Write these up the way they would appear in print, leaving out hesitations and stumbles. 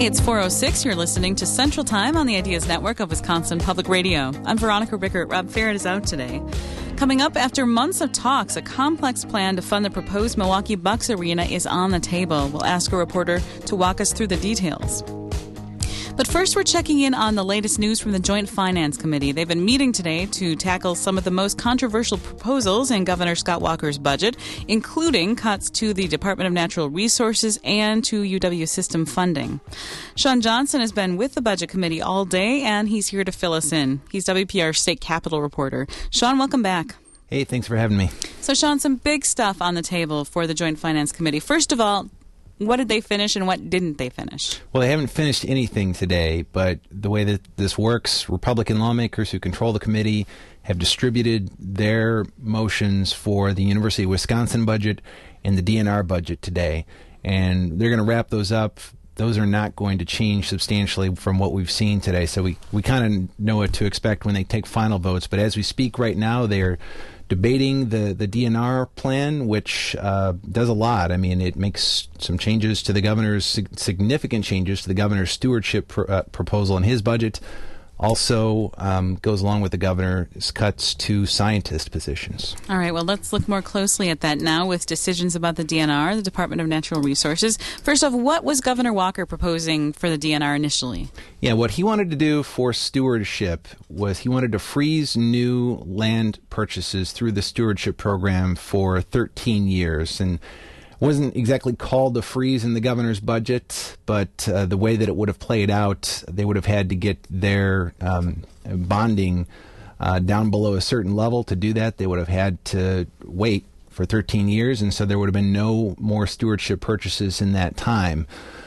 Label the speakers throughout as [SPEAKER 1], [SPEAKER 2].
[SPEAKER 1] It's 4:06. You're listening to Central Time on the Ideas Network of Wisconsin Public Radio. I'm Veronica Rickert. Rob Farrett is out today. Coming up, after months of talks, a complex plan to fund the proposed Milwaukee Bucks arena is on the table. We'll ask a reporter to walk us through the details. But first, we're checking in on the latest news from the Joint Finance Committee. They've been meeting today to tackle some of the most controversial proposals in Governor Scott Walker's budget, including cuts to the Department of Natural Resources and to UW system funding. Sean Johnson has been with the Budget Committee all day, and he's here to fill us in. He's WPR's State Capitol reporter. Sean, welcome back.
[SPEAKER 2] Hey, thanks for having me.
[SPEAKER 1] So, Sean, some big stuff on the table for the Joint Finance Committee. First of all, what did they finish and what didn't they finish?
[SPEAKER 2] Well, they haven't finished anything today, but the way that this works, Republican lawmakers who control the committee have distributed their motions for the University of Wisconsin budget and the DNR budget today, and they're going to wrap those up. Those are not going to change substantially from what we've seen today, so we kind of know what to expect when they take final votes. But as we speak right now, they're debating the DNR plan, which does a lot. I mean, it makes some changes to the governor's, significant changes to the governor's stewardship proposal in his budget. Also goes along with the governor's cuts to scientist positions.
[SPEAKER 1] All right, well, let's look more closely at that now with decisions about the DNR, the Department of Natural Resources. First off, what was Governor Walker proposing for the DNR initially?
[SPEAKER 2] Yeah, what he wanted to do for stewardship was he wanted to freeze new land purchases through the stewardship program for 13 years. And wasn't exactly called a freeze in the governor's budget, but the way that it would have played out, they would have had to get their bonding down below a certain level. To do that, they would have had to wait for 13 years, and so there would have been no more stewardship purchases in that time.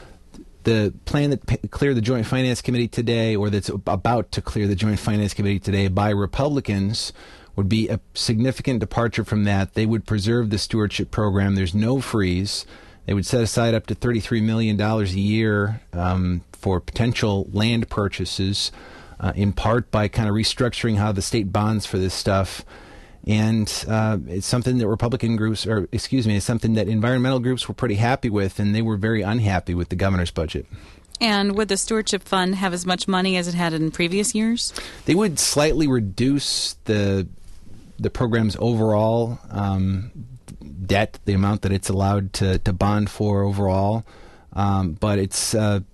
[SPEAKER 2] The plan that cleared the Joint Finance Committee today, or that's about to clear the Joint Finance Committee today by Republicans, would be a significant departure from that. They would preserve the stewardship program. There's no freeze. They would set aside up to $33 million a year for potential land purchases, in part by kind of restructuring how the state bonds for this stuff. And it's something that it's something that environmental groups were pretty happy with, and they were very unhappy with the governor's budget.
[SPEAKER 1] And would the stewardship fund have as much money as it had in previous years?
[SPEAKER 2] They would slightly reduce the program's overall debt, the amount that it's allowed to bond for overall, but it's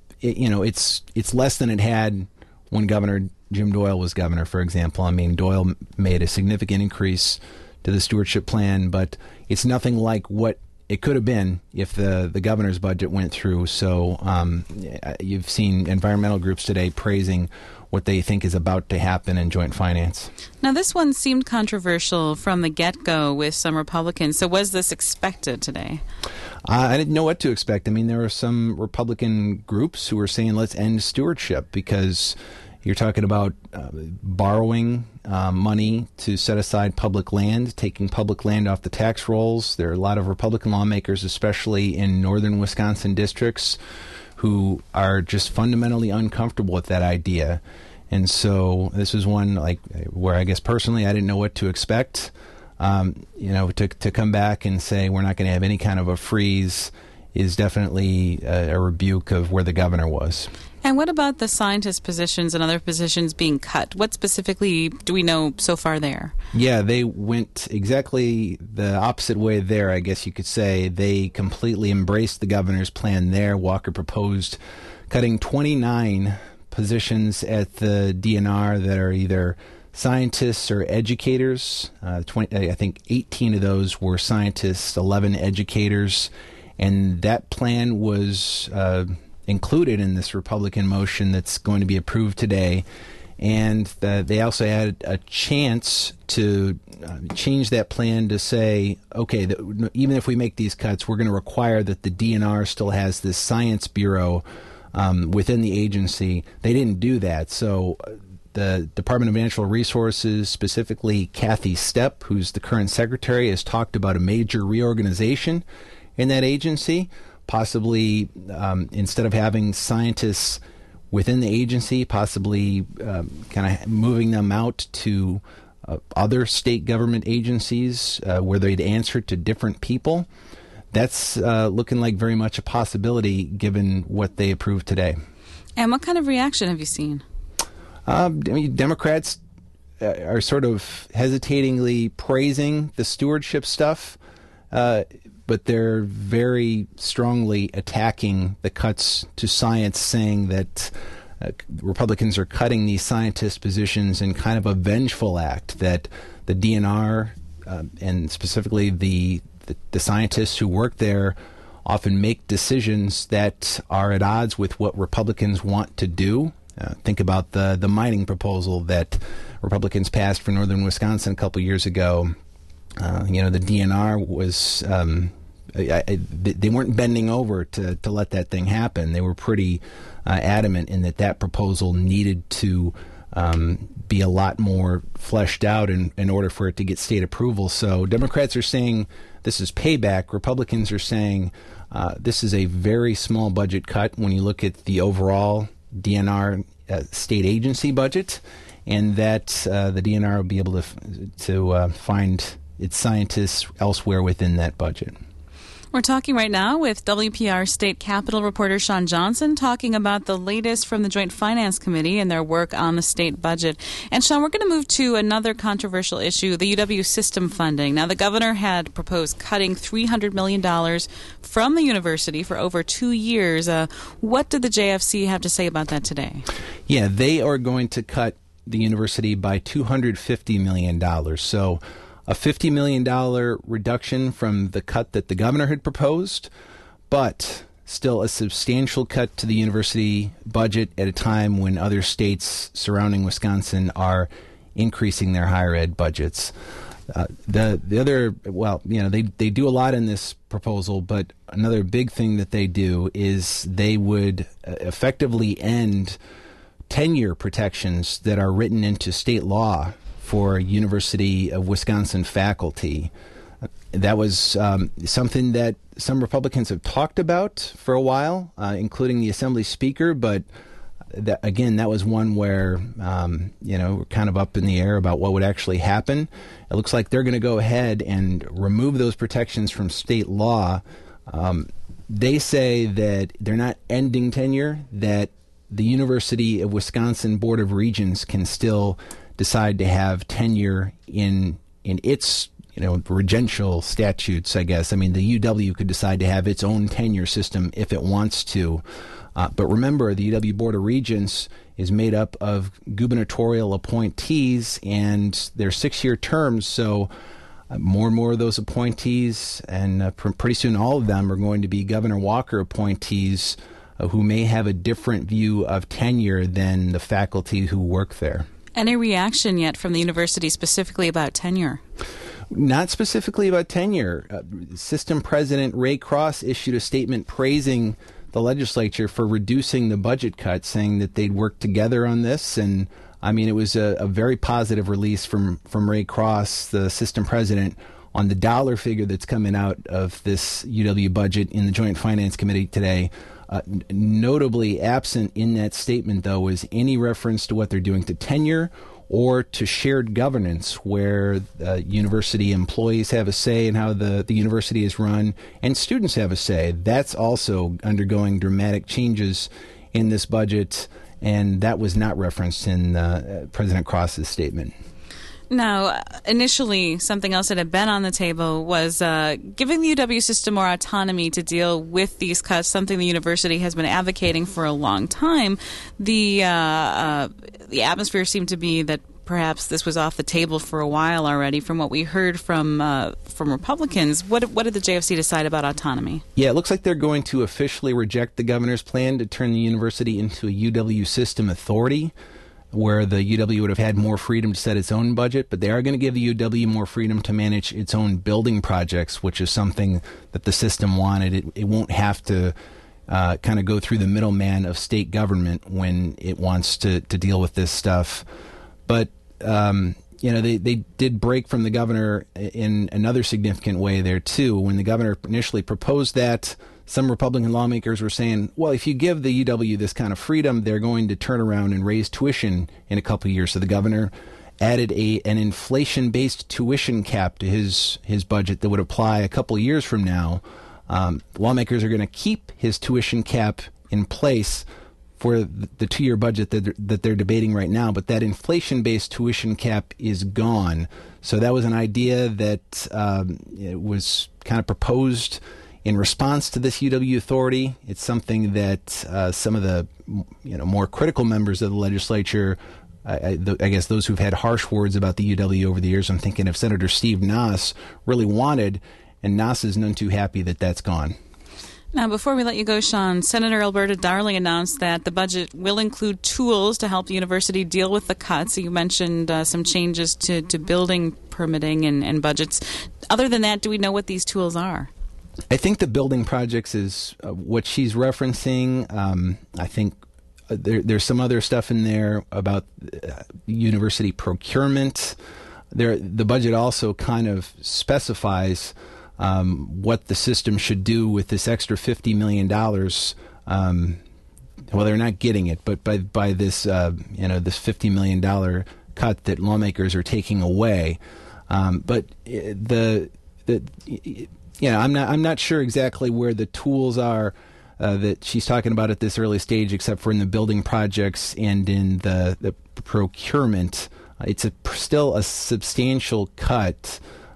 [SPEAKER 2] less than it had when Governor Jim Doyle was governor, for example. I mean, Doyle made a significant increase to the stewardship plan, but it's nothing like what it could have been if the governor's budget went through. So you've seen environmental groups today praising what they think is about to happen in joint finance.
[SPEAKER 1] Now, this one seemed controversial from the get-go with some Republicans. So was this expected today?
[SPEAKER 2] I didn't know what to expect. I mean, there were some Republican groups who were saying, let's end stewardship, because you're talking about borrowing money to set aside public land, taking public land off the tax rolls. There are a lot of Republican lawmakers, especially in northern Wisconsin districts, who are just fundamentally uncomfortable with that idea. And so this was one where I guess personally I didn't know what to expect. To come back and say we're not going to have any kind of a freeze is definitely a rebuke of where the governor was.
[SPEAKER 1] And what about the scientist positions and other positions being cut? What specifically do we know so far there? Yeah,
[SPEAKER 2] they went exactly the opposite way there, I guess you could say. They completely embraced the governor's plan there. Walker proposed cutting 29 positions at the DNR that are either scientists or educators. I think 18 of those were scientists, 11 educators. And that plan was included in this Republican motion that's going to be approved today. And they also had a chance to change that plan to say, okay, even if we make these cuts, we're going to require that the DNR still has this science bureau within the agency. They didn't do that. So the Department of Natural Resources, specifically Kathy Stepp, who's the current secretary, has talked about a major reorganization in that agency. Possibly, instead of having scientists within the agency, possibly kind of moving them out to other state government agencies where they'd answer to different people. That's looking like very much a possibility given what they approved today.
[SPEAKER 1] And what kind of reaction have you seen?
[SPEAKER 2] Democrats are sort of hesitatingly praising the stewardship stuff, but they're very strongly attacking the cuts to science, saying that Republicans are cutting these scientist positions in kind of a vengeful act, that the DNR and specifically the scientists who work there often make decisions that are at odds with what Republicans want to do. Think about the mining proposal that Republicans passed for northern Wisconsin a couple years ago. The DNR was they weren't bending over to let that thing happen. They were pretty adamant in that proposal needed to be a lot more fleshed out in order for it to get state approval. So Democrats are saying this is payback. Republicans are saying this is a very small budget cut when you look at the overall DNR state agency budget, and that the DNR will be able to find its scientists elsewhere within that budget.
[SPEAKER 1] We're talking right now with WPR State Capitol reporter Sean Johnson, talking about the latest from the Joint Finance Committee and their work on the state budget. And Sean, we're going to move to another controversial issue, the UW system funding. Now, the governor had proposed cutting $300 million from the university for over 2 years. What did the JFC have to say about that today?
[SPEAKER 2] Yeah, they are going to cut the university by $250 million. So a $50 million reduction from the cut that the governor had proposed, but still a substantial cut to the university budget at a time when other states surrounding Wisconsin are increasing their higher ed budgets. They do a lot in this proposal, but another big thing that they do is they would effectively end tenure protections that are written into state law for University of Wisconsin faculty. That was something that some Republicans have talked about for a while, including the Assembly Speaker, but that was one where, we're kind of up in the air about what would actually happen. It looks like they're going to go ahead and remove those protections from state law. They say that they're not ending tenure, that the University of Wisconsin Board of Regents can still decide to have tenure in its regential statutes, I guess. I mean, the UW could decide to have its own tenure system if it wants to. But remember, the UW Board of Regents is made up of gubernatorial appointees, and they're 6-year terms. So more and more of those appointees, and pretty soon all of them, are going to be Governor Walker appointees who may have a different view of tenure than the faculty who work there.
[SPEAKER 1] Any reaction yet from the university specifically about tenure?
[SPEAKER 2] Not specifically about tenure. System President Ray Cross issued a statement praising the legislature for reducing the budget cut, saying that they'd work together on this. And, it was a very positive release from Ray Cross, the system president, on the dollar figure that's coming out of this UW budget in the Joint Finance Committee today. Notably absent in that statement, though, is any reference to what they're doing to tenure or to shared governance, where university employees have a say in how the university is run, and students have a say. That's also undergoing dramatic changes in this budget, and that was not referenced in President Cross's statement.
[SPEAKER 1] Now, initially, something else that had been on the table was giving the UW system more autonomy to deal with these cuts, something the university has been advocating for a long time. The atmosphere seemed to be that perhaps this was off the table for a while already. From what we heard from Republicans, what did the JFC decide about autonomy? Yeah,
[SPEAKER 2] it looks like they're going to officially reject the governor's plan to turn the university into a UW system authority, where the UW would have had more freedom to set its own budget, but they are going to give the UW more freedom to manage its own building projects, which is something that the system wanted. It won't have to kind of go through the middleman of state government when it wants to deal with this stuff. But, they did break from the governor in another significant way there, too. When the governor initially proposed that, some Republican lawmakers were saying, well, if you give the UW this kind of freedom, they're going to turn around and raise tuition in a couple of years. So the governor added an inflation-based tuition cap to his budget that would apply a couple of years from now. Lawmakers are going to keep his tuition cap in place for the 2-year budget that they're debating right now, but that inflation-based tuition cap is gone. So that was an idea that it was kind of proposed in response to this UW authority. It's something that some of the more critical members of the legislature, I guess those who've had harsh words about the UW over the years, I'm thinking of Senator Steve Nass, really wanted, and Nass is none too happy that that's gone.
[SPEAKER 1] Now, before we let you go, Sean, Senator Alberta Darling announced that the budget will include tools to help the university deal with the cuts. You mentioned some changes to building permitting and budgets. Other than that, do we know what these tools are?
[SPEAKER 2] I think the building projects is what she's referencing. I think there's some other stuff in there about university procurement. The budget also kind of specifies what the system should do with this extra $50 million. Well, they're not getting it, but by this this $50 million cut that lawmakers are taking away. But I'm not sure exactly where the tools are that she's talking about at this early stage, except for in the building projects and in the procurement. It's still a substantial cut.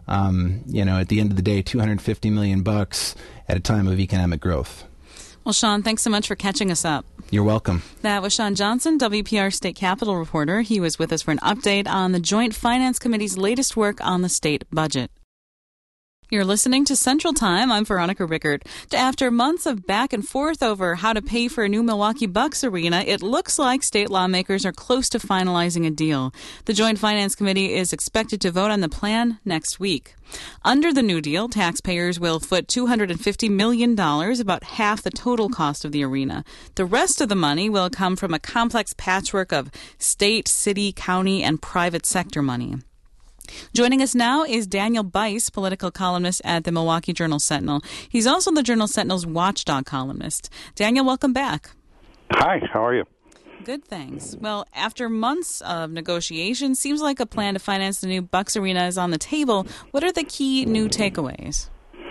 [SPEAKER 2] At the end of the day, $250 million at a time of economic growth.
[SPEAKER 1] Well, Sean, thanks so much for catching us up.
[SPEAKER 2] You're welcome.
[SPEAKER 1] That was Sean Johnson, WPR State Capitol reporter. He was with us for an update on the Joint Finance Committee's latest work on the state budget. You're listening to Central Time. I'm Veronica Rickert. After months of back and forth over how to pay for a new Milwaukee Bucks arena, it looks like state lawmakers are close to finalizing a deal. The Joint Finance Committee is expected to vote on the plan next week. Under the new deal, taxpayers will foot $250 million, about half the total cost of the arena. The rest of the money will come from a complex patchwork of state, city, county, and private sector money. Joining us now is Daniel Bice, political columnist at the Milwaukee Journal-Sentinel. He's also the Journal-Sentinel's watchdog columnist. Daniel, welcome back.
[SPEAKER 3] Hi, how are you?
[SPEAKER 1] Good, thanks. Well, after months of negotiation, seems like a plan to finance the new Bucks arena is on the table. What are the key new takeaways?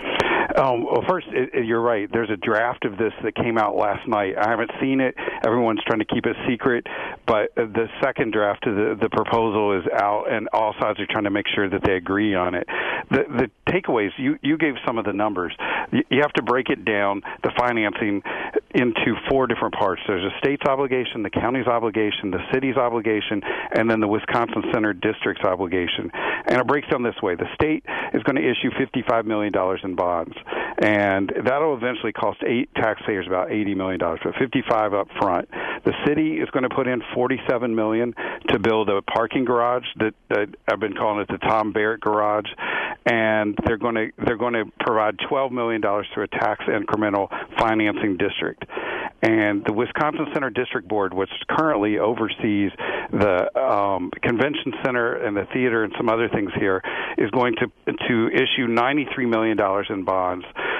[SPEAKER 3] Well, first, you're right. There's a draft of this that came out last night. I haven't seen it. Everyone's trying to keep it secret. But the second draft of the proposal is out, and all sides are trying to make sure that they agree on it. The takeaways, you gave some of the numbers. You have to break it down, the financing, into 4 different parts. There's a state's obligation, the county's obligation, the city's obligation, and then the Wisconsin Center District's obligation. And it breaks down this way. The state is going to issue $55 million in bonds, and that'll eventually cost taxpayers about $80 million, but $55 up front. The city is going to put in $47 million to build a parking garage that I've been calling it the Tom Barrett Garage, and they're going to provide $12 million through a tax incremental financing district. And the Wisconsin Center District Board, which currently oversees the convention center and the theater and some other things here, is going to issue $93 million in bonds.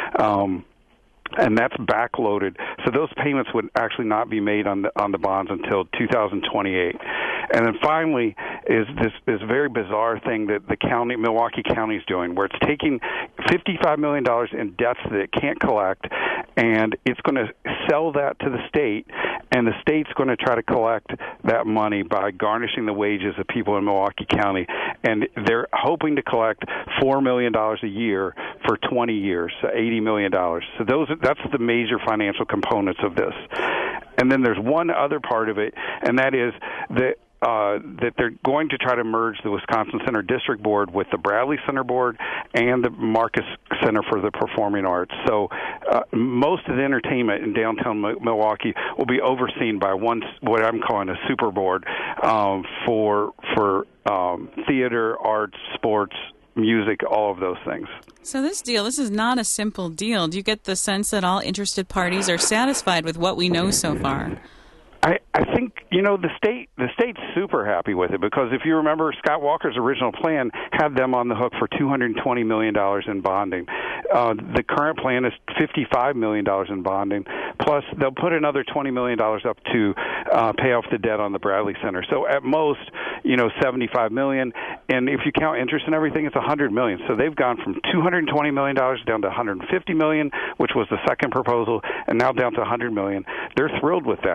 [SPEAKER 3] And that's backloaded, so those payments would actually not be made on the bonds until 2028. And then finally is this very bizarre thing that Milwaukee County is doing, where it's taking $55 million in debts that it can't collect, and it's going to sell that to the state, and the state's going to try to collect that money by garnishing the wages of people in Milwaukee County. And they're hoping to collect $4 million a year for 20 years, so $80 million. So that's the major financial components of this. And then there's one other part of it, and that is that they're going to try to merge the Wisconsin Center District Board with the Bradley Center Board and the Marcus Center for the Performing Arts. So most of the entertainment in downtown Milwaukee will be overseen by what I'm calling a super board for theater, arts, sports, music, all of those things.
[SPEAKER 1] So this is not a simple deal. Do you get the sense that all interested parties are satisfied with what we know so far?
[SPEAKER 3] I think, the state's super happy with it, because if you remember, Scott Walker's original plan had them on the hook for $220 million in bonding. The current plan is $55 million in bonding, plus they'll put another $20 million up to pay off the debt on the Bradley Center. So at most, $75 million, and if you count interest and everything, it's $100 million. So they've gone from $220 million down to $150 million, which was the second proposal, and now down to $100 million. They're thrilled with that.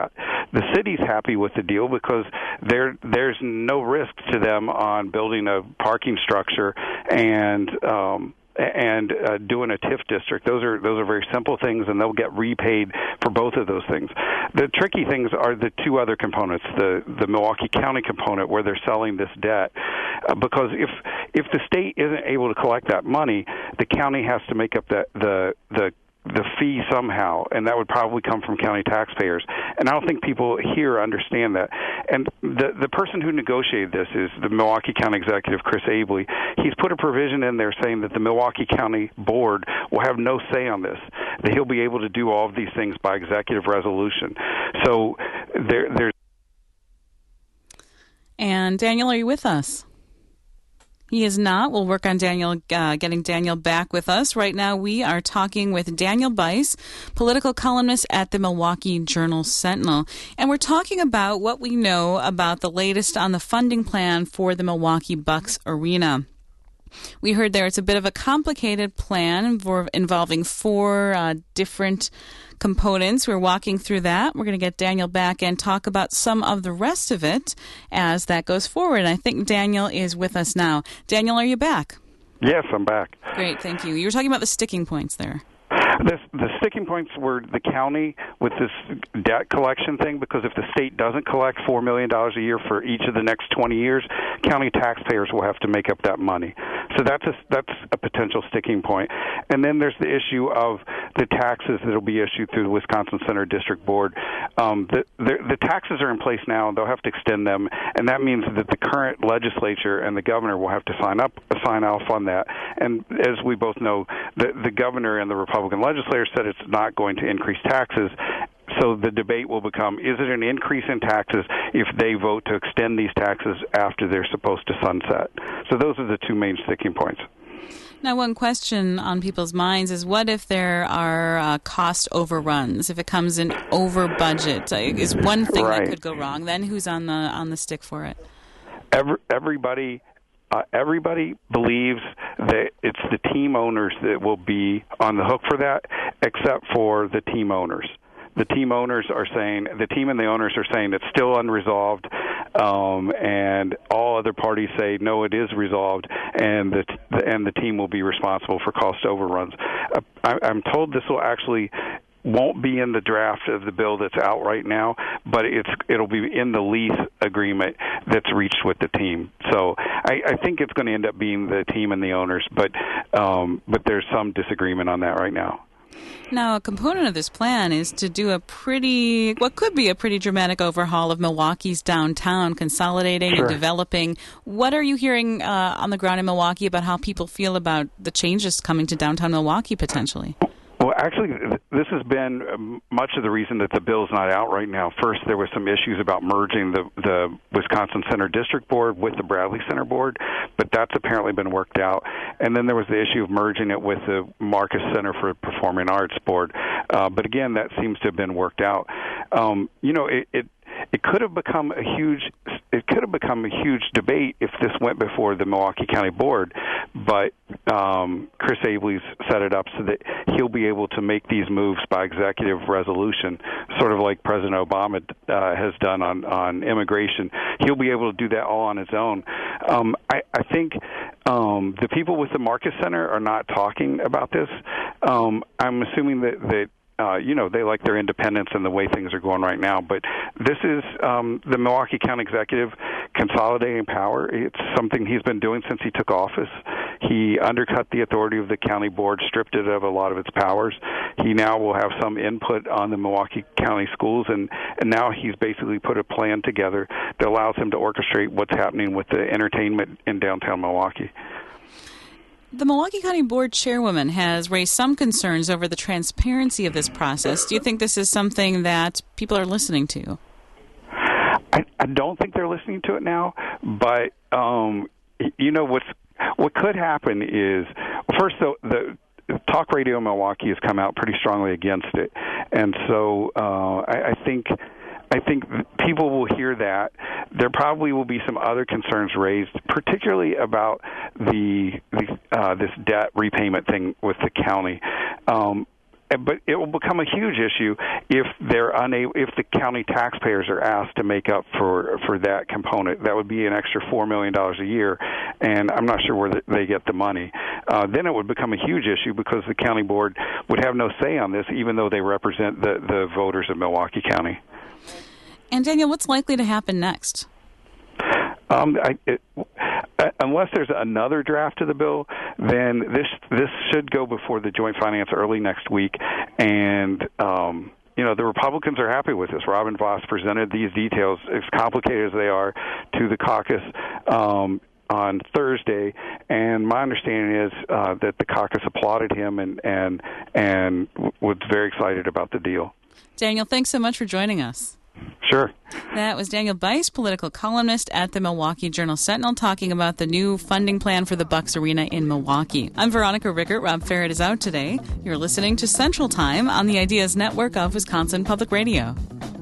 [SPEAKER 3] The city's happy with the deal because there's no risk to them on building a parking structure and doing a TIF district. Those are very simple things, and they'll get repaid for both of those things. The tricky things are the two other components, the Milwaukee County component where they're selling this debt, because if the state isn't able to collect that money, the county has to make up the fee somehow, and that would probably come from county taxpayers. And I don't think people here understand that. And the person who negotiated this is the Milwaukee County Executive, Chris Abele. He's put a provision in there saying that the Milwaukee County Board will have no say on this, that he'll be able to do all of these things by executive resolution. So there's...
[SPEAKER 1] And Daniel, are you with us? He is not. We'll work on Daniel, getting Daniel back with us. Right now, we are talking with Daniel Bice, political columnist at the Milwaukee Journal-Sentinel. And we're talking about what we know about the latest on the funding plan for the Milwaukee Bucks Arena. We heard there it's a bit of a complicated plan involving four different components. We're walking through that. We're going to get Daniel back and talk about some of the rest of it as that goes forward. And I think Daniel is with us now. Daniel, are you back?
[SPEAKER 3] Yes, I'm back.
[SPEAKER 1] Great, thank you. You were talking about the sticking points there.
[SPEAKER 3] The sticking points were the county with this debt collection thing, because if the state doesn't collect $4 million a year for each of the next 20 years, county taxpayers will have to make up that money. So that's a potential sticking point. And then there's the issue of the taxes that will be issued through the Wisconsin Center District Board. The taxes are in place now, and they'll have to extend them, and that means that the current legislature and the governor will have to sign off on that. And as we both know, the governor and the Republican legislator said it's not going to increase taxes. So the debate will become, is it an increase in taxes if they vote to extend these taxes after they're supposed to sunset? So those are the two main sticking points.
[SPEAKER 1] Now, one question on people's minds is, what if there are cost overruns? If it comes in over budget, is one thing that could go wrong. Then who's on the stick for it?
[SPEAKER 3] Everybody believes that it's the team owners that will be on the hook for that, except for the team owners. The team owners are saying, the team and the owners are saying it's still unresolved, and all other parties say no, it is resolved, and the team will be responsible for cost overruns. I'm told this will actually won't be in the draft of the bill that's out right now, but it'll be in the lease agreement that's reached with the team. So I think it's going to end up being the team and the owners, but there's some disagreement on that right now.
[SPEAKER 1] Now, a component of this plan is to do what could be a pretty dramatic overhaul of Milwaukee's downtown, consolidating and developing. What are you hearing on the ground in Milwaukee about how people feel about the changes coming to downtown Milwaukee potentially?
[SPEAKER 3] Well, actually, this has been much of the reason that the bill's not out right now. First, there were some issues about merging the Wisconsin Center District Board with the Bradley Center Board, but that's apparently been worked out. And then there was the issue of merging it with the Marcus Center for Performing Arts Board. But again, that seems to have been worked out. It could have become a huge debate if this went before the Milwaukee County Board, but Chris Abele's set it up so that he'll be able to make these moves by executive resolution, sort of like President Obama has done on immigration. He'll be able to do that all on his own. I think the people with the Marcus Center are not talking about this. I'm assuming that they like their independence and the way things are going right now. But this is the Milwaukee County Executive consolidating power. It's something he's been doing since he took office. He undercut the authority of the county board, stripped it of a lot of its powers. He now will have some input on the Milwaukee County schools, and now he's basically put a plan together that allows him to orchestrate what's happening with the entertainment in downtown Milwaukee.
[SPEAKER 1] The Milwaukee County Board Chairwoman has raised some concerns over the transparency of this process. Do you think this is something that people are listening to?
[SPEAKER 3] I don't think they're listening to it now, but what could happen is, first, the Talk Radio Milwaukee has come out pretty strongly against it, and so I think people will hear that. There probably will be some other concerns raised, particularly about this debt repayment thing with the county. but it will become a huge issue if they're unable, if the county taxpayers are asked to make up for that component. That would be an extra $4 million a year, and I'm not sure where they get the money. Then it would become a huge issue because the county board would have no say on this, even though they represent the voters of Milwaukee County.
[SPEAKER 1] And Daniel, what's likely to happen next?
[SPEAKER 3] Unless there's another draft of the bill, then this should go before the Joint Finance early next week, and the Republicans are happy with this. Robin Vos presented these details, as complicated as they are, to the caucus on Thursday, and my understanding is that the caucus applauded him and was very excited about the deal.
[SPEAKER 1] Daniel, thanks so much for joining us.
[SPEAKER 3] Sure.
[SPEAKER 1] That was Daniel Bice, political columnist at the Milwaukee Journal-Sentinel, talking about the new funding plan for the Bucks Arena in Milwaukee. I'm Veronica Rickert. Rob Farrett is out today. You're listening to Central Time on the Ideas Network of Wisconsin Public Radio.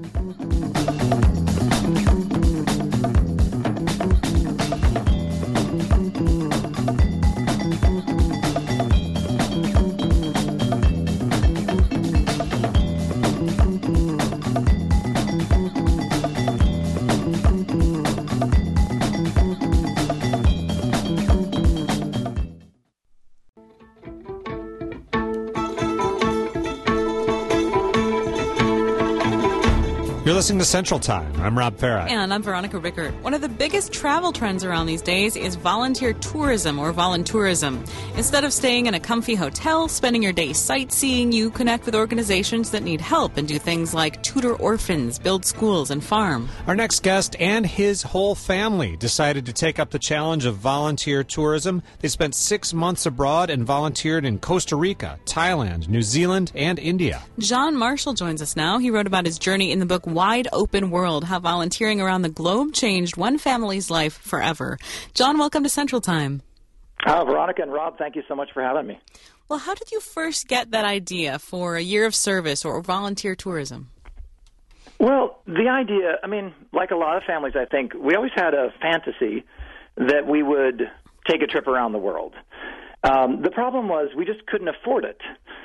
[SPEAKER 4] You're listening to Central Time. I'm Rob Farrett.
[SPEAKER 1] And I'm Veronica Rickert. One of the biggest travel trends around these days is volunteer tourism or voluntourism. Instead of staying in a comfy hotel, spending your day sightseeing, you connect with organizations that need help and do things like tutor orphans, build schools, and farm.
[SPEAKER 4] Our next guest and his whole family decided to take up the challenge of volunteer tourism. They spent 6 months abroad and volunteered in Costa Rica, Thailand, New Zealand, and India.
[SPEAKER 1] John Marshall joins us now. He wrote about his journey in the book Wide Open World, How Volunteering Around the Globe Changed One Family's Life Forever. John, welcome to Central Time.
[SPEAKER 5] Veronica and Rob, thank you so much for having me.
[SPEAKER 1] Well, how did you first get that idea for a year of service or volunteer tourism?
[SPEAKER 5] Well, the idea, like a lot of families, I think, we always had a fantasy that we would take a trip around the world. The problem was we just couldn't afford it.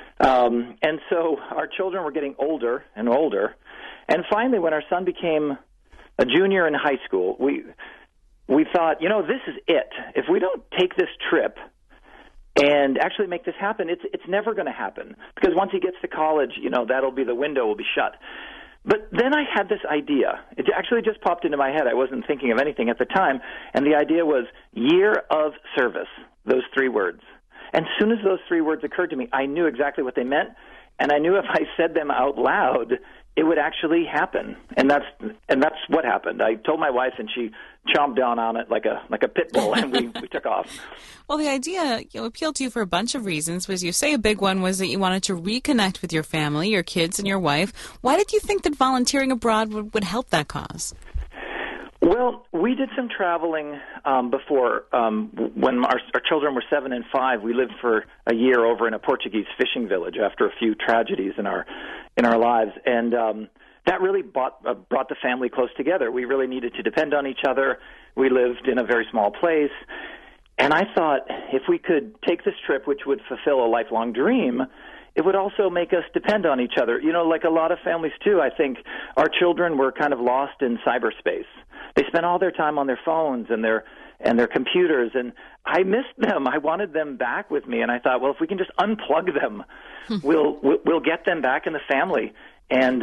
[SPEAKER 5] And so our children were getting older and older. And finally, when our son became a junior in high school, we thought, this is it. If we don't take this trip and actually make this happen, it's never going to happen. Because once he gets to college, that'll be the window will be shut. But then I had this idea. It actually just popped into my head. I wasn't thinking of anything at the time. And the idea was year of service, those 3 words. And as soon as those 3 words occurred to me, I knew exactly what they meant. And I knew if I said them out loud, it would actually happen, and that's what happened. I told my wife, and she chomped down on it like a pit bull, and we took off.
[SPEAKER 1] Well, the idea appealed to you for a bunch of reasons. Was you say a big one was that you wanted to reconnect with your family, your kids, and your wife. Why did you think that volunteering abroad would help that cause?
[SPEAKER 5] Well, we did some traveling before. When our children were 7 and 5, we lived for a year over in a Portuguese fishing village after a few tragedies in our lives, and that really brought the family close together. We really needed to depend on each other. We lived in a very small place, and I thought if we could take this trip, which would fulfill a lifelong dream, it would also make us depend on each other. Like a lot of families too, I think our children were kind of lost in cyberspace. They spent all their time on their phones and their computers, and I missed them. I wanted them back with me, and I thought, well, if we can just unplug them, we'll get them back in the family. And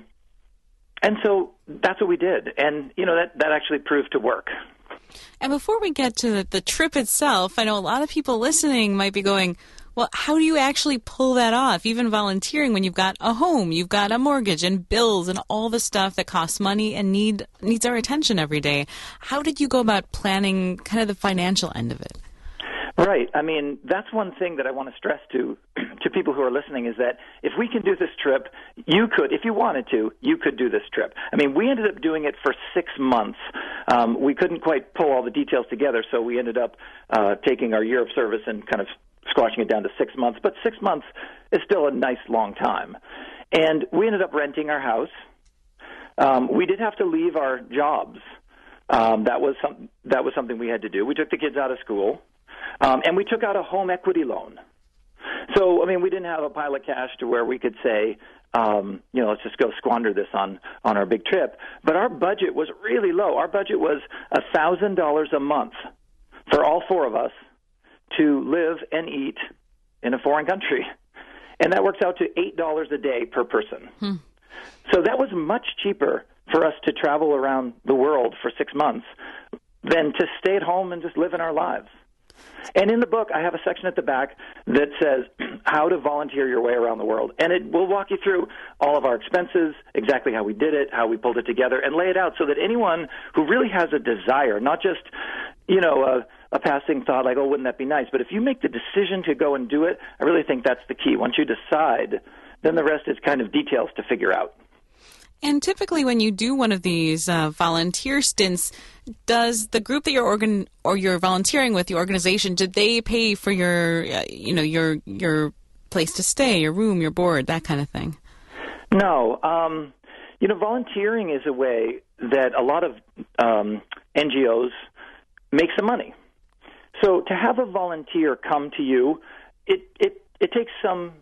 [SPEAKER 5] so that's what we did, and that actually proved to work.
[SPEAKER 1] And before we get to the trip itself, I know a lot of people listening might be going, well, how do you actually pull that off, even volunteering when you've got a home, you've got a mortgage and bills and all the stuff that costs money and needs our attention every day? How did you go about planning kind of the financial end of it?
[SPEAKER 5] Right. That's one thing that I want to stress to people who are listening is that if we can do this trip, you could, if you wanted to, you could do this trip. We ended up doing it for 6 months. We couldn't quite pull all the details together, so we ended up taking our year of service and kind of squashing it down to 6 months, but 6 months is still a nice long time. And we ended up renting our house. We did have to leave our jobs. That was something we had to do. We took the kids out of school, and we took out a home equity loan. So, I mean, we didn't have a pile of cash to where we could say, let's just go squander this on our big trip. But our budget was really low. Our budget was $1,000 a month for all four of us to live and eat in a foreign country. And that works out to $8 a day per person. So that was much cheaper for us to travel around the world for 6 months than to stay at home and just live in our lives. And in the book, I have a section at the back that says how to volunteer your way around the world. And it will walk you through all of our expenses, exactly how we did it, how we pulled it together, and lay it out so that anyone who really has a desire, not just, a passing thought like, oh, wouldn't that be nice? But if you make the decision to go and do it, I really think that's the key. Once you decide, then the rest is kind of details to figure out.
[SPEAKER 1] And typically when you do one of these volunteer stints, does the group that you're volunteering with, the organization, did they pay for your place to stay, your room, your board, that kind of thing?
[SPEAKER 5] No. Volunteering is a way that a lot of NGOs make some money. So to have a volunteer come to you, it takes some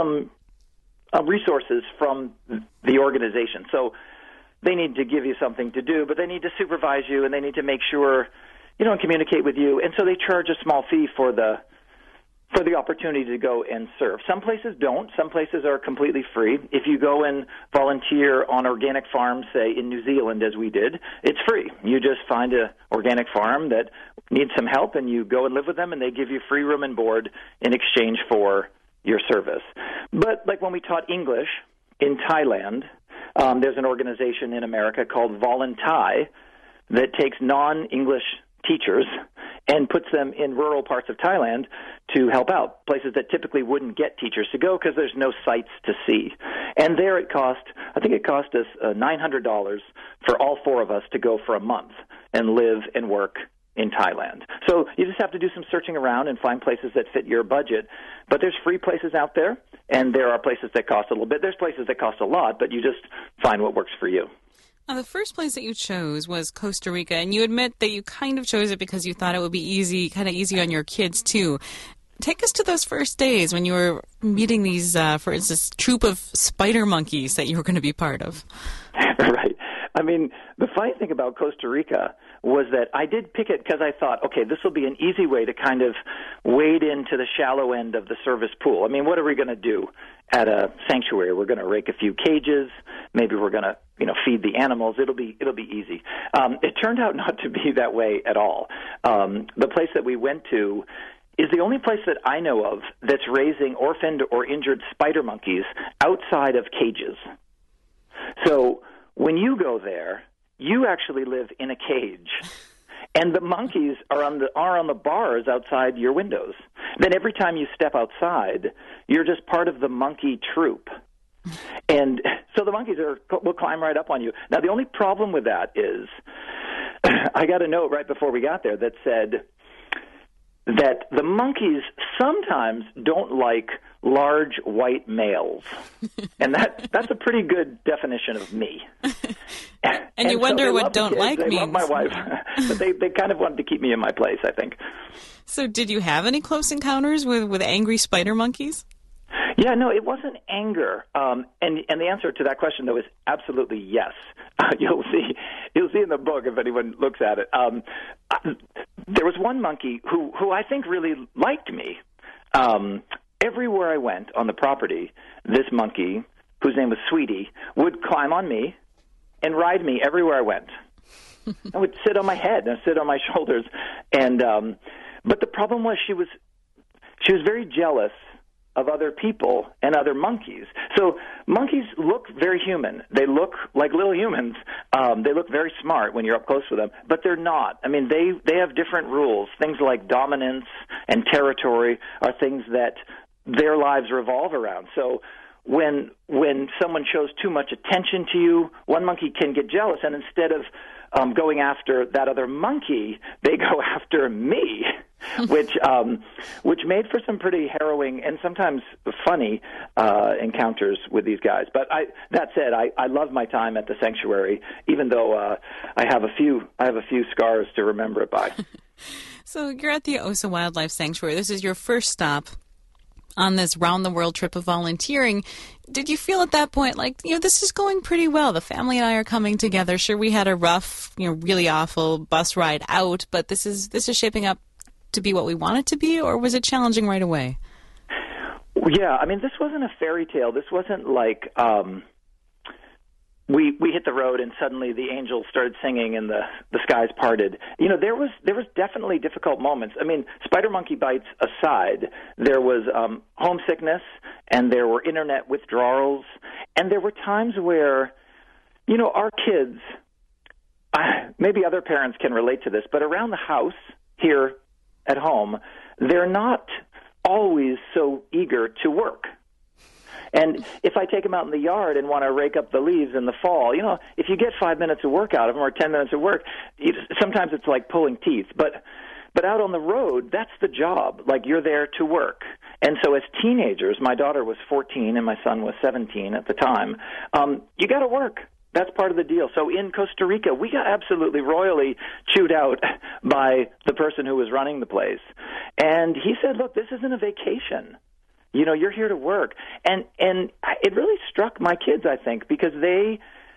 [SPEAKER 5] resources from the organization. So they need to give you something to do, but they need to supervise you, and they need to make sure, and communicate with you. And so they charge a small fee for the opportunity to go and serve. Some places don't. Some places are completely free. If you go and volunteer on organic farms, say in New Zealand, as we did, it's free. You just find an organic farm that needs some help, and you go and live with them, and they give you free room and board in exchange for your service. But like when we taught English in Thailand, there's an organization in America called Voluntai that takes non-English teachers and puts them in rural parts of Thailand to help out, places that typically wouldn't get teachers to go because there's no sights to see. And there it cost us $900 for all four of us to go for a month and live and work in Thailand. So you just have to do some searching around and find places that fit your budget. But there's free places out there, and there are places that cost a little bit. There's places that cost a lot, but you just find what works for you.
[SPEAKER 1] Now, the first place that you chose was Costa Rica, and you admit that you kind of chose it because you thought it would be easy on your kids, too. Take us to those first days when you were meeting these, for instance, troop of spider monkeys that you were going to be part of.
[SPEAKER 5] Right. I mean, the funny thing about Costa Rica was that I did pick it because I thought, okay, this will be an easy way to kind of wade into the shallow end of the service pool. I mean, what are we going to do at a sanctuary? We're going to rake a few cages. Maybe we're going to, feed the animals. It'll be easy. It turned out not to be that way at all. The place that we went to is the only place that I know of that's raising orphaned or injured spider monkeys outside of cages. So when you go there, you actually live in a cage, and the monkeys are on the bars outside your windows. Then every time you step outside, you're just part of the monkey troop. And so the monkeys will climb right up on you. Now, the only problem with that is I got a note right before we got there that said that the monkeys sometimes don't like large white males. And that's a pretty good definition of me.
[SPEAKER 1] And you wonder what don't like means.
[SPEAKER 5] They love my wife, but they kind of wanted to keep me in my place, I think.
[SPEAKER 1] So did you have any close encounters with angry spider monkeys?
[SPEAKER 5] Yeah, no, it wasn't anger. And the answer to that question, though, is absolutely yes. You'll see in the book if anyone looks at it. There was one monkey who I think really liked me. Everywhere I went on the property, this monkey, whose name was Sweetie, would climb on me and ride me everywhere I went. I would sit on my head and sit on my shoulders. And but the problem was she was very jealous of other people and other monkeys. So monkeys look very human. They look like little humans. They look very smart when you're up close with them, but they're not. I mean, they have different rules. Things like dominance and territory are things that their lives revolve around. So when someone shows too much attention to you, one monkey can get jealous, and instead of going after that other monkey, they go after me, which made for some pretty harrowing and sometimes funny encounters with these guys. But that said, I love my time at the sanctuary, even though I have a few scars to remember it by.
[SPEAKER 1] So you're at the Osa Wildlife Sanctuary. This is your first stop on this round-the-world trip of volunteering. Did you feel at that point like, this is going pretty well? The family and I are coming together. Sure, we had a rough, really awful bus ride out, but this is shaping up to be what we want it to be, or was it challenging right away?
[SPEAKER 5] Yeah, I mean, this wasn't a fairy tale. This wasn't like we hit the road and suddenly the angels started singing and the skies parted. There was definitely difficult moments. I mean, spider monkey bites aside, there was homesickness and there were internet withdrawals, and there were times where, our kids, maybe other parents can relate to this, but around the house here at home, they're not always so eager to work. And if I take them out in the yard and want to rake up the leaves in the fall, if you get 5 minutes of work out of them or 10 minutes of work, sometimes it's like pulling teeth. But out on the road, that's the job. Like, you're there to work. And so as teenagers, my daughter was 14 and my son was 17 at the time, you got to work. That's part of the deal. So in Costa Rica, we got absolutely royally chewed out by the person who was running the place. And he said, look, this isn't a vacation. You're here to work. And it really struck my kids, I think, because they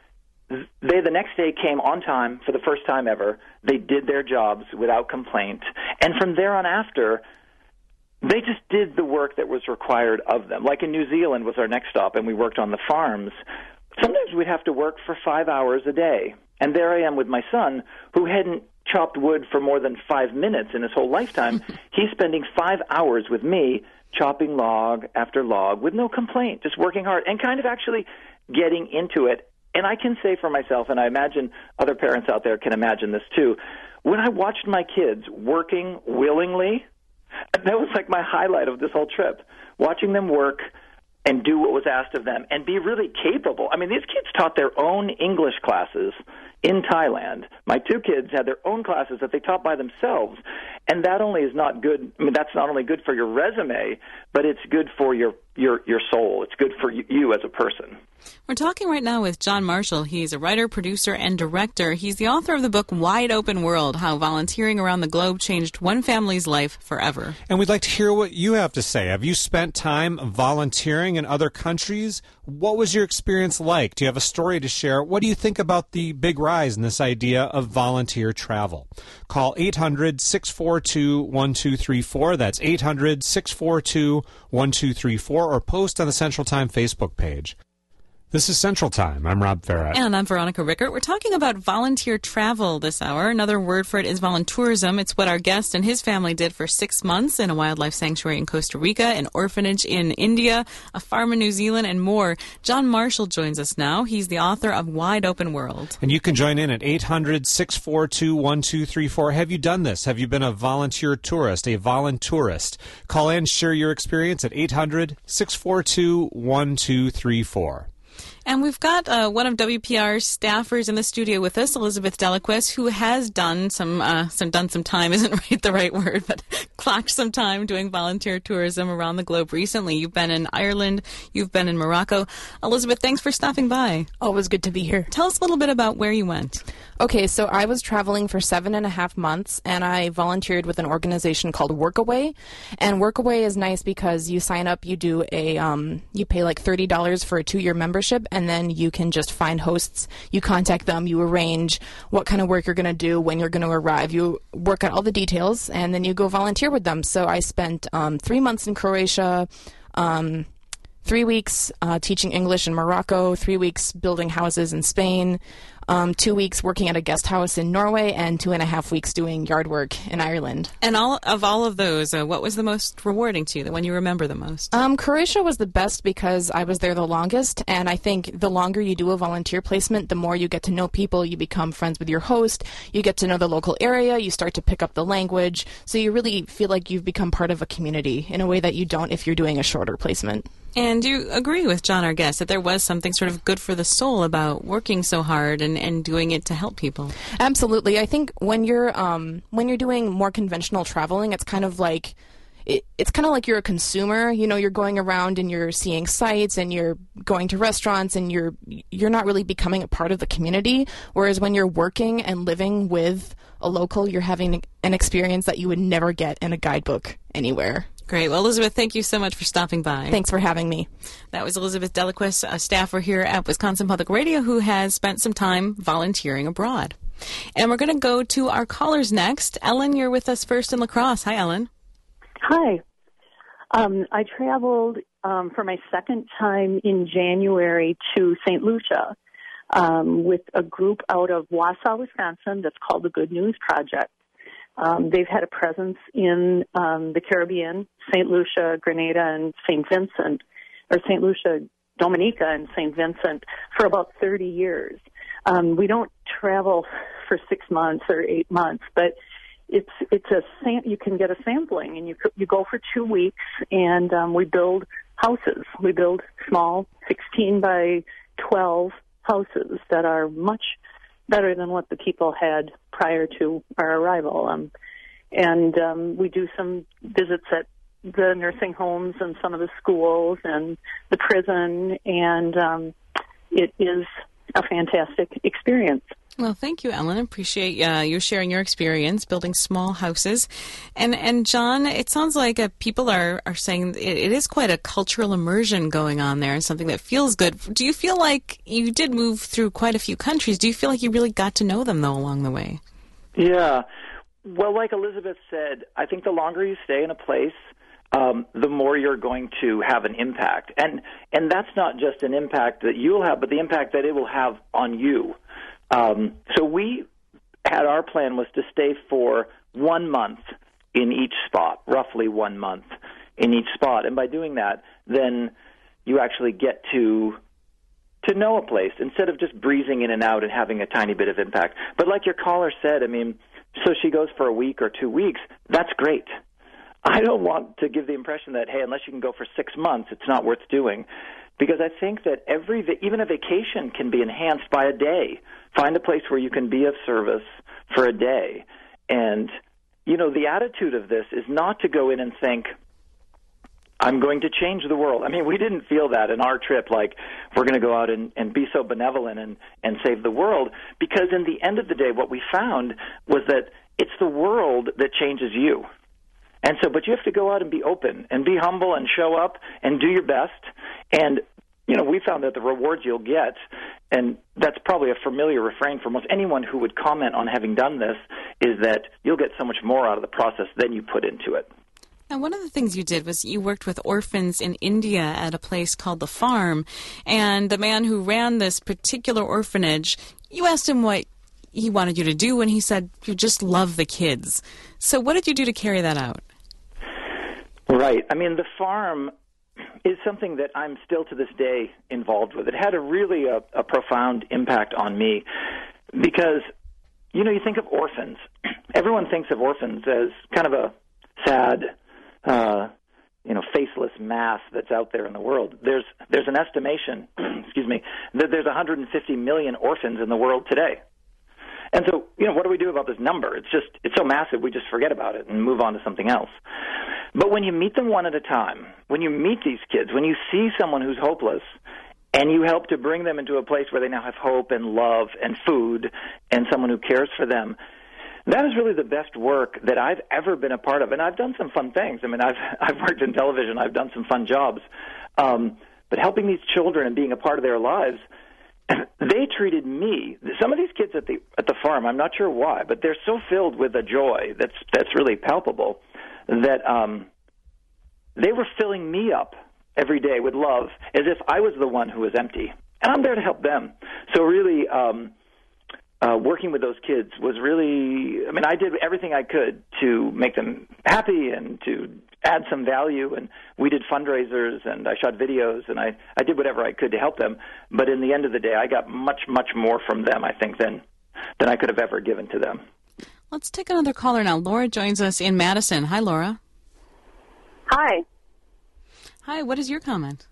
[SPEAKER 5] the next day came on time for the first time ever. They did their jobs without complaint. And from there on after, they just did the work that was required of them. Like in New Zealand was our next stop, and we worked on the farms. Sometimes we'd have to work for 5 hours a day. And there I am with my son, who hadn't chopped wood for more than 5 minutes in his whole lifetime. He's spending 5 hours with me chopping log after log with no complaint, just working hard and kind of actually getting into it. And I can say for myself, and I imagine other parents out there can imagine this too, when I watched my kids working willingly, that was like my highlight of this whole trip, watching them work and do what was asked of them and be really capable. I mean, these kids taught their own English classes in Thailand. My two kids had their own classes that they taught by themselves, and that only is not good. I mean, that's not only good for your resume, but it's good for your soul. It's good for you as a person.
[SPEAKER 1] We're talking right now with John Marshall. He's a writer, producer, and director. He's the author of the book Wide Open World, How Volunteering Around the Globe Changed One Family's Life Forever.
[SPEAKER 4] And we'd like to hear what you have to say. Have you spent time volunteering in other countries? What was your experience like? Do you have a story to share? What do you think about the big rise in this idea of volunteer travel? Call 800-642-1234. That's 800-642-1234, or post on the Central Time Facebook page. This is Central Time. I'm Rob Farrett.
[SPEAKER 1] And I'm Veronica Rickert. We're talking about volunteer travel this hour. Another word for it is voluntourism. It's what our guest and his family did for 6 months in a wildlife sanctuary in Costa Rica, an orphanage in India, a farm in New Zealand, and more. John Marshall joins us now. He's the author of Wide Open World.
[SPEAKER 4] And you can join in at 800-642-1234. Have you done this? Have you been a volunteer tourist, a voluntourist? Call in, share your experience at 800-642-1234.
[SPEAKER 1] And we've got one of WPR's staffers in the studio with us, Elizabeth Delaquist, who has done some time isn't the right word, but clocked some time doing volunteer tourism around the globe recently. You've been in Ireland, you've been in Morocco. Elizabeth, thanks for stopping by.
[SPEAKER 6] Always good to be here.
[SPEAKER 1] Tell us a little bit about where you went.
[SPEAKER 6] Okay, so I was traveling for 7.5 months, and I volunteered with an organization called Workaway. And Workaway is nice because you sign up, you do you pay like $30 for a 2-year membership, and then you can just find hosts. You contact them, you arrange what kind of work you're going to do, when you're going to arrive. You work out all the details, and then you go volunteer with them. So I spent 3 months in Croatia, 3 weeks teaching English in Morocco, 3 weeks building houses in Spain, 2 weeks working at a guest house in Norway, and 2.5 weeks doing yard work in Ireland.
[SPEAKER 1] And all of those, what was the most rewarding to you, the one you remember the most?
[SPEAKER 6] Croatia was the best because I was there the longest, and I think the longer you do a volunteer placement, the more you get to know people, you become friends with your host, you get to know the local area, you start to pick up the language, so you really feel like you've become part of a community in a way that you don't if you're doing a shorter placement.
[SPEAKER 1] And you agree with John, our guest, that there was something sort of good for the soul about working so hard and doing it to help people.
[SPEAKER 6] Absolutely. I think when you're doing more conventional traveling, it's kind of like you're a consumer. You know, you're going around and you're seeing sights and you're going to restaurants and you're not really becoming a part of the community. Whereas when you're working and living with a local, you're having an experience that you would never get in a guidebook anywhere.
[SPEAKER 1] Great. Well, Elizabeth, thank you so much for stopping by.
[SPEAKER 6] Thanks for having me.
[SPEAKER 1] That was Elizabeth Delaquist, a staffer here at Wisconsin Public Radio who has spent some time volunteering abroad. And we're going to go to our callers next. Ellen, you're with us first in La Crosse. Hi, Ellen.
[SPEAKER 7] Hi. I traveled for my second time in January to St. Lucia with a group out of Wausau, Wisconsin that's called the Good News Project. They've had a presence in the Caribbean, St. Lucia, Grenada, and St. Vincent, or St. Lucia, Dominica, and St. Vincent for about 30 years. We don't travel for 6 months or 8 months, but you can get a sampling, and you go for 2 weeks, and we build houses. We build small 16 by 12 houses that are much better than what the people had prior to our arrival. We do some visits at the nursing homes and some of the schools and the prison, and it is a fantastic experience.
[SPEAKER 1] Well, thank you, Ellen. Appreciate you sharing your experience building small houses. And John, it sounds like people are saying it is quite a cultural immersion going on there and something that feels good. Do you feel like you did move through quite a few countries? Do you feel like you really got to know them, though, along the way?
[SPEAKER 5] Yeah. Well, like Elizabeth said, I think the longer you stay in a place, the more you're going to have an impact. And that's not just an impact that you'll have, but the impact that it will have on you. So we had our plan was to stay for 1 month in each spot, roughly 1 month in each spot. And by doing that, then you actually get to know a place instead of just breezing in and out and having a tiny bit of impact. But like your caller said, I mean, so she goes for a week or 2 weeks, that's great. I don't want to give the impression that, hey, unless you can go for 6 months, it's not worth doing. Because I think that even a vacation can be enhanced by a day. Find a place where you can be of service for a day. And, the attitude of this is not to go in and think, I'm going to change the world. I mean, we didn't feel that in our trip, like we're going to go out and be so benevolent and save the world. Because in the end of the day, what we found was that it's the world that changes you. And so, but you have to go out and be open and be humble and show up and do your best. And, we found that the rewards you'll get, and that's probably a familiar refrain for most anyone who would comment on having done this, is that you'll get so much more out of the process than you put into it.
[SPEAKER 1] Now, one of the things you did was you worked with orphans in India at a place called The Farm. And the man who ran this particular orphanage, you asked him what he wanted you to do, and he said, you just love the kids. So what did you do to carry that out?
[SPEAKER 5] Right. I mean, The Farm is something that I'm still to this day involved with. It had a profound impact on me because, you think of orphans. Everyone thinks of orphans as kind of a sad, faceless mass that's out there in the world. There's an estimation, that there's 150 million orphans in the world today. And so, what do we do about this number? It's so massive, we just forget about it and move on to something else. But when you meet them one at a time, when you meet these kids, when you see someone who's hopeless, and you help to bring them into a place where they now have hope and love and food and someone who cares for them, that is really the best work that I've ever been a part of. And I've done some fun things. I mean, I've worked in television. I've done some fun jobs. But helping these children and being a part of their lives, they treated me. Some of these kids at the farm, I'm not sure why, but they're so filled with a joy that's really palpable that they were filling me up every day with love as if I was the one who was empty. And I'm there to help them. So really working with those kids was really, I did everything I could to make them happy and to add some value. And we did fundraisers and I shot videos and I did whatever I could to help them. But in the end of the day, I got much, much more from them, I think, than I could have ever given to them.
[SPEAKER 1] Let's take another caller now. Laura joins us in Madison. Hi, Laura.
[SPEAKER 8] Hi.
[SPEAKER 1] Hi, what is your comment?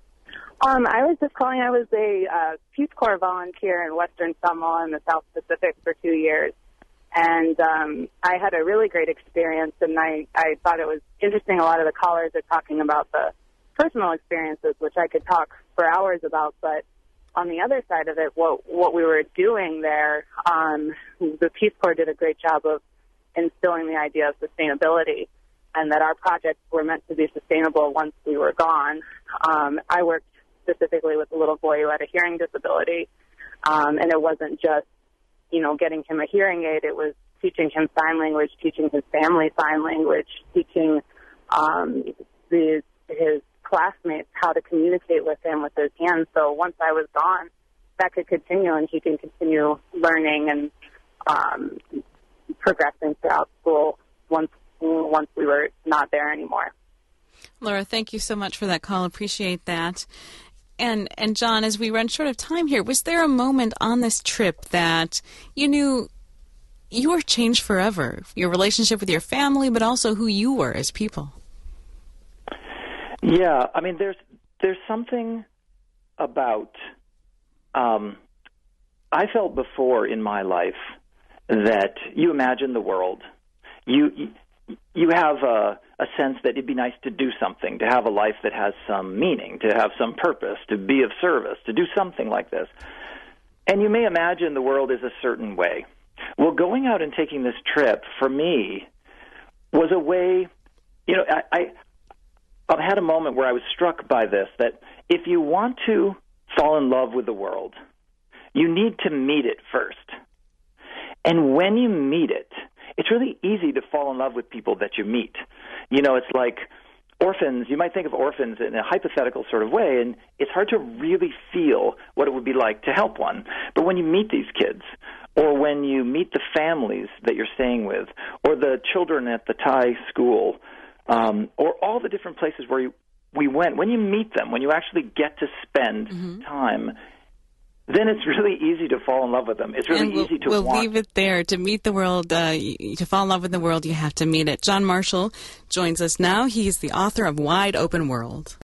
[SPEAKER 8] I was just calling. I was a Peace Corps volunteer in Western Samoa in the South Pacific for 2 years. And I had a really great experience, and I thought it was interesting. A lot of the callers are talking about the personal experiences, which I could talk for hours about. But on the other side of it, what we were doing there, the Peace Corps did a great job of instilling the idea of sustainability. and that our projects were meant to be sustainable once we were gone. I worked specifically with a little boy who had a hearing disability, and it wasn't just, getting him a hearing aid. It was teaching him sign language, teaching his family sign language, teaching his classmates how to communicate with him with his hands. So once I was gone, that could continue, and he can continue learning and progressing throughout school once we were not there anymore.
[SPEAKER 1] Laura, thank you so much for that call. Appreciate that. And John, as we run short of time here, was there a moment on this trip that you knew you were changed forever? Your relationship with your family, but also who you were as people?
[SPEAKER 5] Yeah, I mean, there's something about I felt before in my life that you imagine the world. You have a sense that it'd be nice to do something, to have a life that has some meaning, to have some purpose, to be of service, to do something like this. And you may imagine the world is a certain way. Well, going out and taking this trip, for me, was a way, I've had a moment where I was struck by this, that if you want to fall in love with the world, you need to meet it first. And when you meet it, it's really easy to fall in love with people that you meet. It's like orphans. You might think of orphans in a hypothetical sort of way, and it's hard to really feel what it would be like to help one. But when you meet these kids, or when you meet the families that you're staying with, or the children at the Thai school, or all the different places where we went, when you meet them, when you actually get to spend time, then it's really easy to fall in love with them. It's really easy to want.
[SPEAKER 1] We'll leave it there. To meet the world, to fall in love with the world, you have to meet it. John Marshall joins us now. He's the author of Wide Open World.